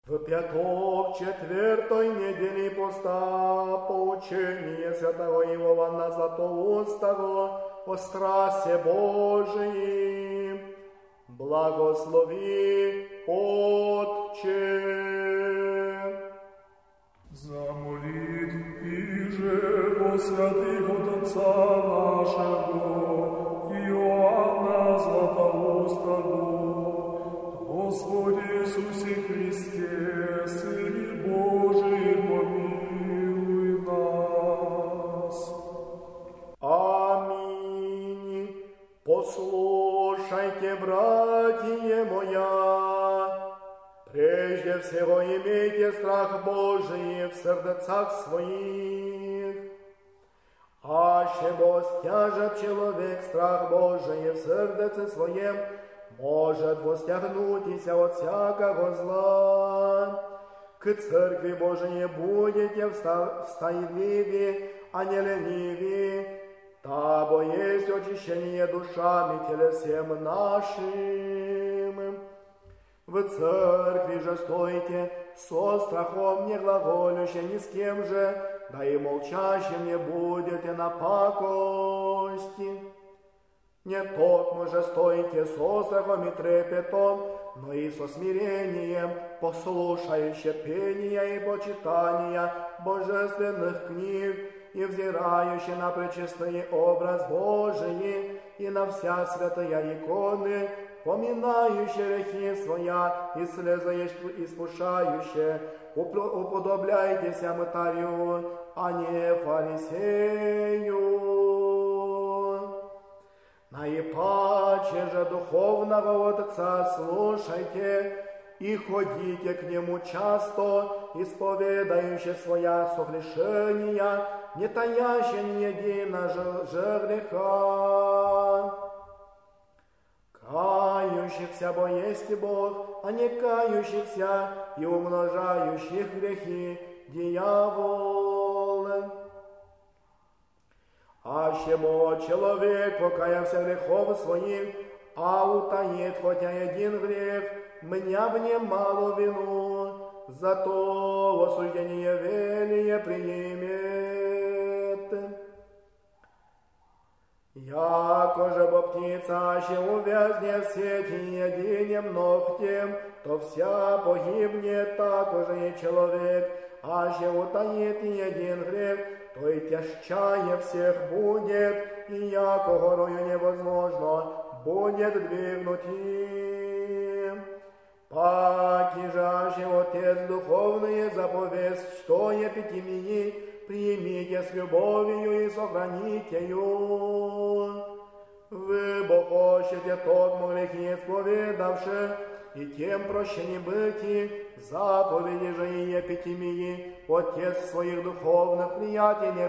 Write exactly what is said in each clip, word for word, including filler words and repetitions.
В пяток четвертой недели поста поучение святого Иоанна Златоустого о страсе Божией. Благослови, Отче. За молитвы же во святых от Отца нашего Иоанна Златоустого, Господи Иисусе Христе, Сыне Божий, помилуй нас. Аминь. Послушайте, братья моя, прежде всего имейте страх Божий в сердцах своих. Аще бо стяжет человек страх Божий в сердце своем, может восстягнутися от всякого зла. К церкви Божией будете встайливи, а не лениви, табо есть очищение душами телесем нашим. В церкви же стойте со страхом не глаголюще ни с кем же, да и молчащим не будете на пакости. Не токмо же стойте со страхом и трепетом, но и со смирением, послушающе пения и почитания божественных книг, и взирающий на пречистый образ Божий, и на вся святая иконы, поминающие грехи своя, и слезы испушающие, уподобляйтесь мытарю, а не фарисею. Наипаче же духовного Отца слушайте, и ходите к Нему часто, исповедающие своя согрешения, не таяще ни едино же греха. Кающихся бо есть Бог, а не кающихся и умножающих грехи дьявол. Аще бо человек покаялся грехов своих, а утаит хотя один грех, меня в нем мало вину, зато в осуждение велие примет. Яко же бо птица, аще увязне в сети единем ногтем, то вся погибнет, так уже и человек, аще утаит един грех, то и тяжчае всех будет, и яко горою невозможно будет двигнуть им. Паки жаже Отец духовные заповесть, что епитимии, примите с любовью и сохраните ее. Вы бо хочете токмо грехи исповедавши, и тем прощени быти, заповеди же и епитимии, Отец своих духовных приятий не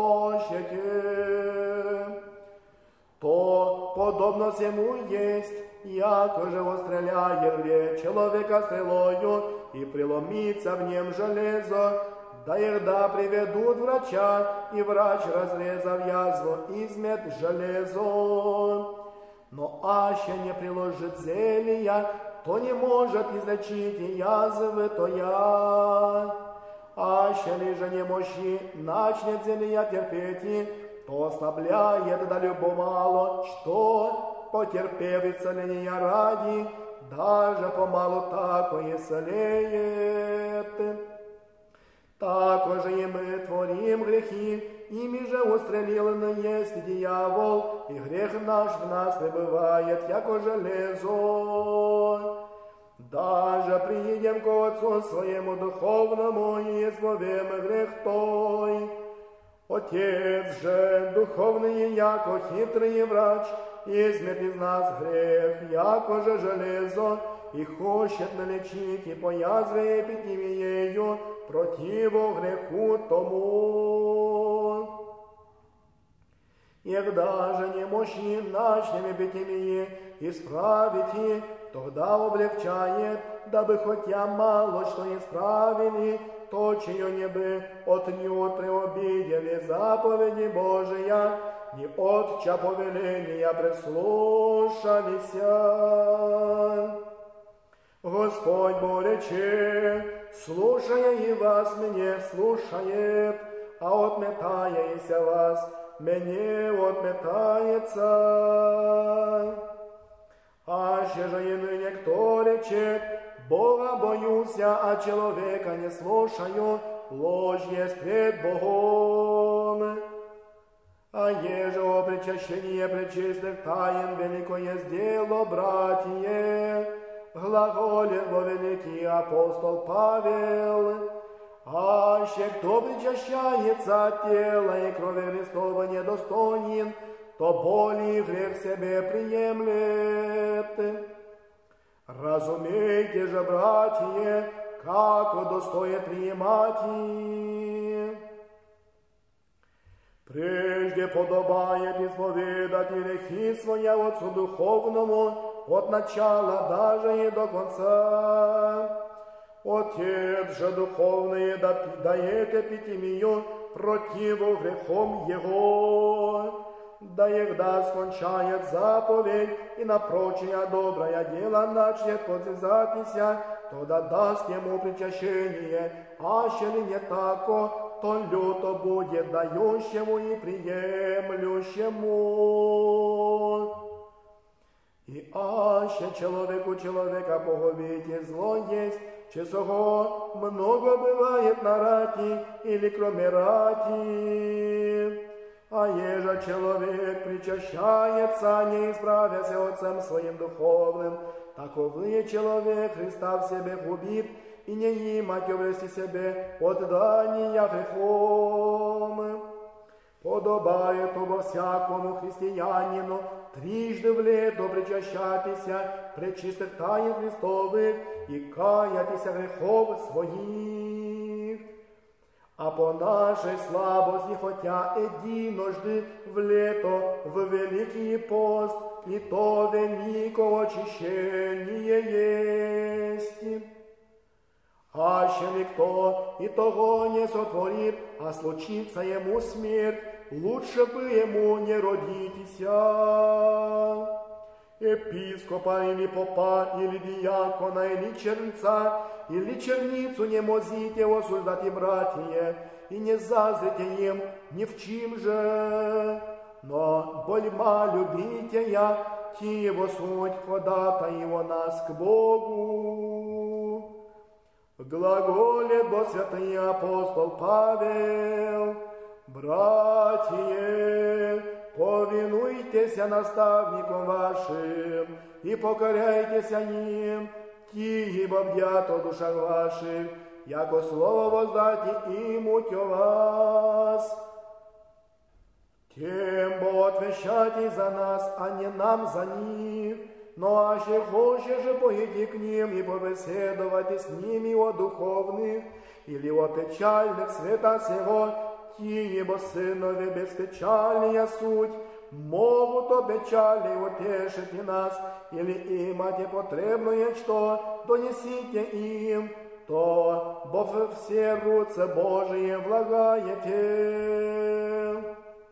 хочете. То подобно всему есть, яко же востреляет где человека стрелою, и преломится в нем железо, да ирда приведут врача, и врач, разрезав язву, измет железо. Но аще не приложит зелья, то не может излечить и язвы, то я. Аще ли же не мощи начнет зелья терпеть, то ослабляет да любо мало, что потерпев исцеления ради, даже помалу такое солеет. Также и мы творим грехи, ими же устреленный есть дьявол, и грех наш в нас пребывает, яко железо. Даже приидем к Отцу своему духовному и избавим грех той. Отец же духовный, яко хитрый врач, измет из нас грех, яко же железо, и хочет налечить и по язве эпитимиею противу греху тому. И даже не мощи начнем эпитимии исправить, тогда облегчает, дабы хотя мало что исправили, то, чье не бы отнюдь преобидели заповеди Божия, не отча повеления прислушалися. Господь Бог рече, слушая и вас мне слушает, а отметаяся вас, мне отметается. Аще же и ныне кто речет, Бога боюся, а человека не слушаю, ложь есть пред Богом. А еже о причащении пречистых таин великое дело, братье, глаголет во великий апостол Павел, аще кто причащается от тела и крови Христова недостоин, то более грех себе приемлет. Разумейте же, братья, как удостоит принимать их. Прежде подобает исповедать грехи своя Отцу Духовному от начала даже и до конца. Отец же Духовный дает эпитемию противу грехом Его, да егда скончает заповедь и на прочее доброе дело начнет подвязатися, тогда даст ему причащение, аще ли не тако, то люто будет дающему и приемлющему. И аще человеку человека погубите зло есть, часого много бывает на рати или кроме рати. А еже человек причащается, не исправяся Отцем своим духовным, таковый человек Христа в себе губит, и не имать обрести себе отдания грехом. Подобает обо всякому христианину трижды в лето причащатися пречистых таин Христовых и каятися грехов своих. А по нашей слабости, хотя единожды в лето, в великий пост, и то великое очищение есть. Аще ли кто и того не сотворит, а случится ему смерть, лучше бы ему не родитеся. Епископа или попа, или диакона, или чернца, или черницу не мозите осуждать и братья, и не зазрите им ни в чим же, но больма любите я, ти его суть ходатай его нас к Богу. Глаголет Бог святый апостол Павел, братья, повинуйтесь наставникам вашим и покоряйтесь им, ти ибо бдят о душах ваших, яко слово воздайте им уть о вас. Тем Бог отвещайте за нас, а не нам за них. Но аще хочешь же пойти к ним и побеседовать с ними о духовных или о печальных света сего, ти, ибо сынове беспечальная суть, могут о печали утешить и нас, или имате потребное, что донесите им, то бо все руце Божие влагаете.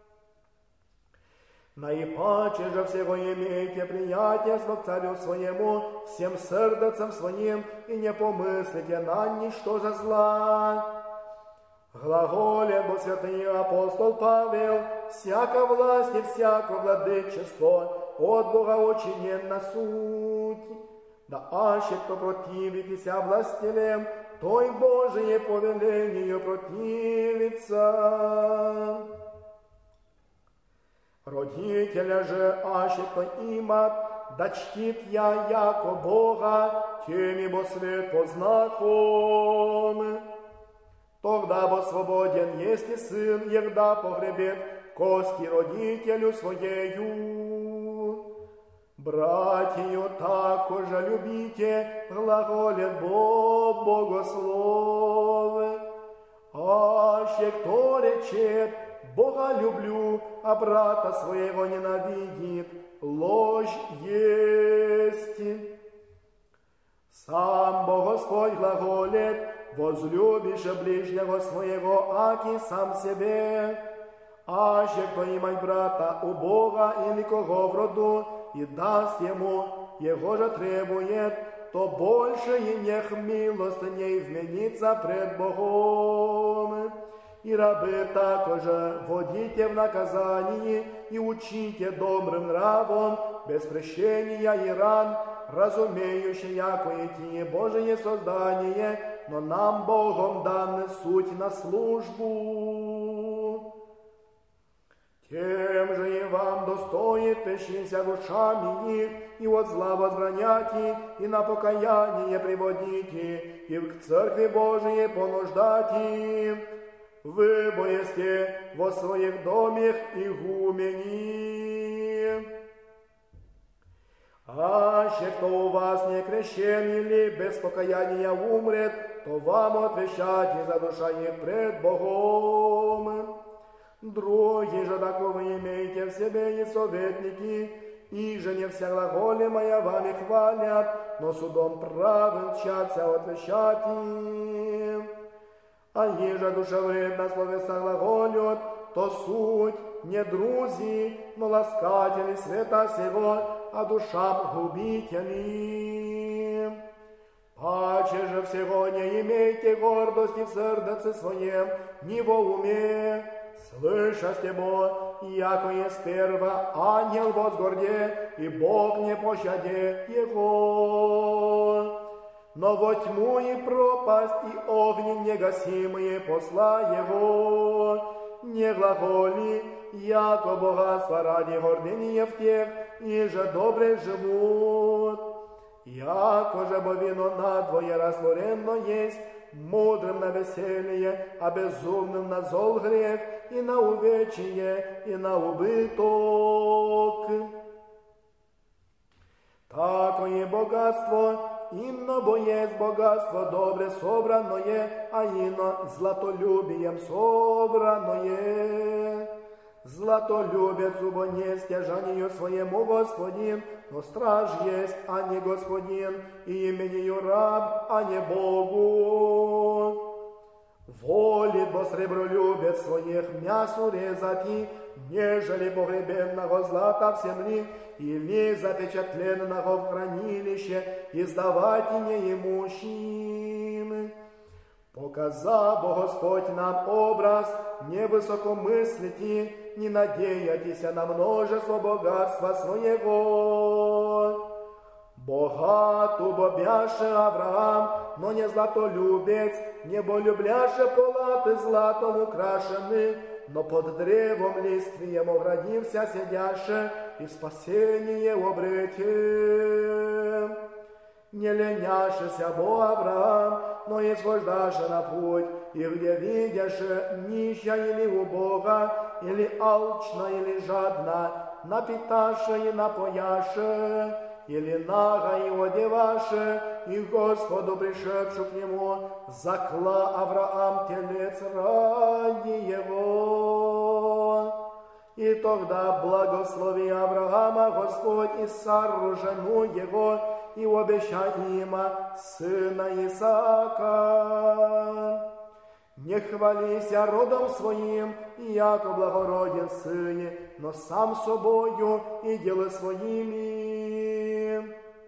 Наипаче же всего имейте приятельство к царю своему, всем сердцем своим, и не помыслите на ничто за зла. Глаголет Бог святый апостол Павел, всяка власть и всяко владычество от Бога очиненно суть. Да аще кто противитеся властелем, той Божие повелению противится. Родителя же, аще кто имат, да чтит я яко Бога, тем ибо свет познахом. Тогда бо свободен есть и сын, егда погребет кости родителю своею. Братью также любите, глаголет Бог богослов. Аще кто речет, Бога люблю, а брата своего ненавидит, ложь есть. Сам Бог Господь глаголет, возлюбишь ближнего своего, аки сам себе. Аще кто имать брата у Бога или кого в роду, и даст ему, его же требует, то больше и нех милостыней вменится пред Богом. И рабы также водите в наказании и учите добрым нравом, без прещения и ран, разумеющие, яко эти Божие создание, но нам Богом даны суть на службу. Тем же и вам достоит пещися душами их, и от зла возбраняти, и на покаяние приводите, и к церкви Божией понуждати. Вы боесте во своих домах игумени. Аще кто у вас не крещен или без покаяния умрет, то вам отвещайте за душа их пред Богом. Другие же таковы имейте в себе и советники, и же не вся глаголемая вами хвалят, но судом правым тщатся отвещать им. А еже душевредно словеса глаголют, то суть не друзи, но ласкатели света сего, а душам губители. Паче же всего не имейте гордости в сердце своем, ни во уме, слышасте бо, яко есть перво ангел возгорде, и Бог не пощаде его. Но во тьму и пропасть, и огни негасимые посла его, не глаголи, яко богатство ради гордыни в тех, и же добре живут. Яко же бо вино надвое растворенно есть, мудрым на веселье, а безумным на зол грех, и на увечье, и на убыток. Такое богатство, ино бо есть богатство добре собранное, а ино златолюбием собранное. Златолюбец убо не стяжанию своему господин, но страж есть, а не господин, и имению раб, а не Богу. Волит бо сребролюбец своих мясу резати, нежели погребенного злата в земли, или запечатленного в хранилище, издавать неимущим. Показа бо Господь нам образ, не высокомыслите, не надейтесь на множество богатства своего. Богат убобяше Авраам, но не златолюбец, небо любляше палаты златом украшены, но под древом листвием оградився сидяше, и спасение обрете. Не леняшися бо Авраам, но исхождаше на путь, и где видяше нища или убога, или алчна, или жадна, напиташе и напояше, или нага и одеваше, и Господу пришедшу к нему, закла Авраам телец ради его. И тогда благослови Авраама Господь и Сарру жену его, и обещай им сына Исаака. Не хвалися родом своим, яко благороден сын, но сам собою и дела своими.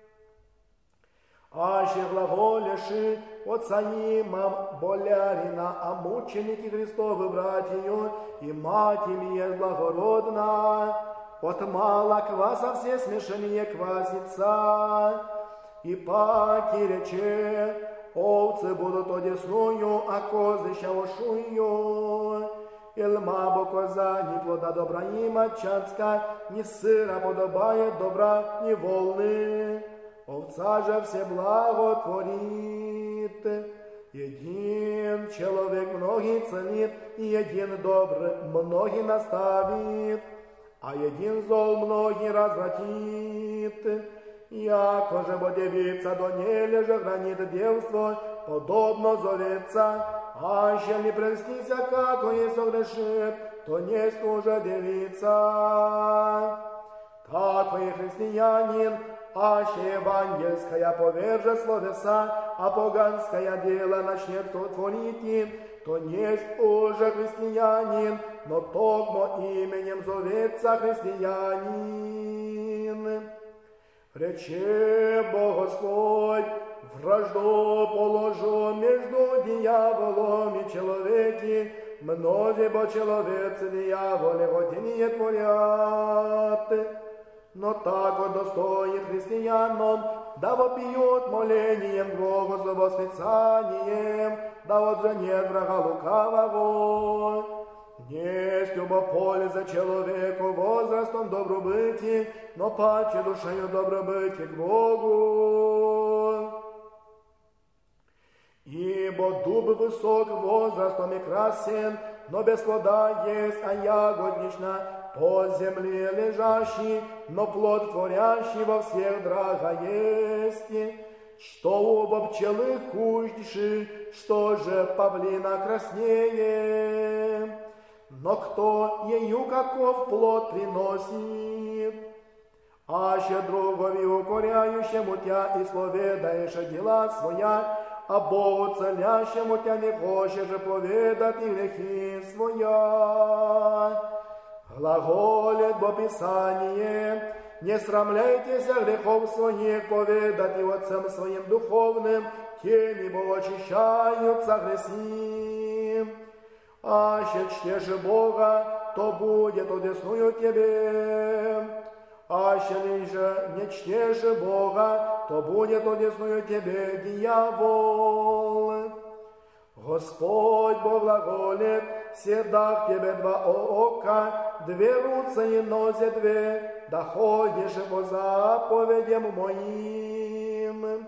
Аще глаголеши отца имам болярина, а мученики Христовы братью, и мать им есть благородна, от мала кваса все смешанные квасится, и паки рече, овцы будут одесную, а козы шаушую. Илма бо коза, ни плода добра им отчанска, ни сыра подобает добра, ни волны. Овца же все благо творит. Един человек многих ценит, и един добр многих наставит, а един зол многих развратит. Яко же бо девица до нележа хранит девство, подобно зовется, аще не прельстися, како ей согрешит, то не служа девица. Како и христианин, аще евангельская поверже словеса, а поганское дело начнет творить, то несть уже христианин, но токмо именем зовется христианин. Рече Бог Господь, вражду положу между дьяволом и человеки, многие бо человецы дьяволе године творят. Но так вот достоин християнам, да вопиют молением Богу за восклицанием, да вот за нет врага лукавого. Есть оба польза человеку возрастом добробыти, но паче душею добробыти к Богу. Ибо дуб высок возрастом и красен, но без плода есть, а ягоднична по земле лежащий, но плод творящий во всех драга есть. Что оба пчелы худши, что же павлина краснее. Но кто ею каков плод приносит? Аще другови укоряющему тя исповедаешь дела своя, а Богу целящему тя не хочешь поведать и грехи своя. Глаголит Бо Писание, не срамляйтесь грехов своих поведать и отцам своим духовным, теми Бо очищаются греси. Аще чтешь Бога, то будет одесную тебе. Аще же не чтешь Бога, то будет одесную тебе дьявол. Господь Бог глаголит, седа в тебе два ока, две руцы и нозе две, да ходишь по заповедям моим.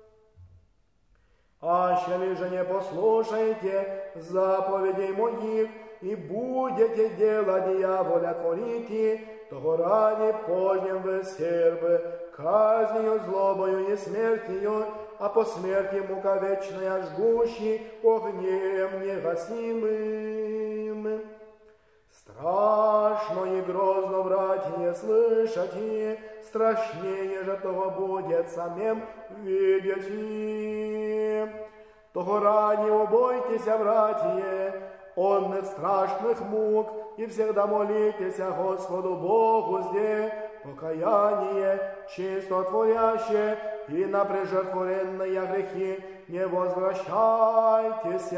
Аще ли же не послушаете заповедей моих, и будете делать дьяволя творите, того ради позднем вы сербы, казнью, злобою и смертью, а по смерти мука вечная жгущий, огнем негасимым. Страшно и грозно, братья, слышите, страшнее же того будет самим видите. Того ради убойтесь, братья, онных страшных мук, и всегда молитесь Господу Богу зде, покаяние, чисто творящее, и на прежертворенные грехи не возвращайтесь.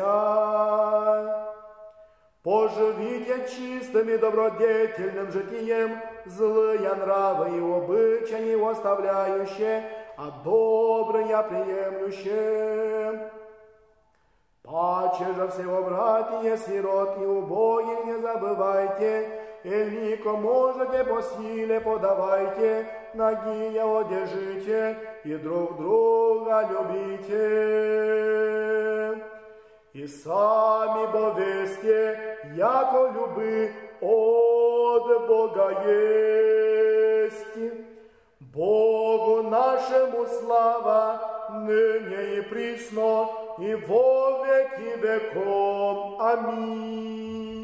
Поживите чистым и добродетельным житием, злые нравы и обычаи оставляющие, а добрые приемлющие. Паче же всего, братья, сирот и убогих не забывайте, и лико можете по силе подавайте, нагие одежите, и друг друга любите. И сами повесьте, яко любы от Бога есть. Богу нашему слава, ныне и присно, и во веки веков. Аминь.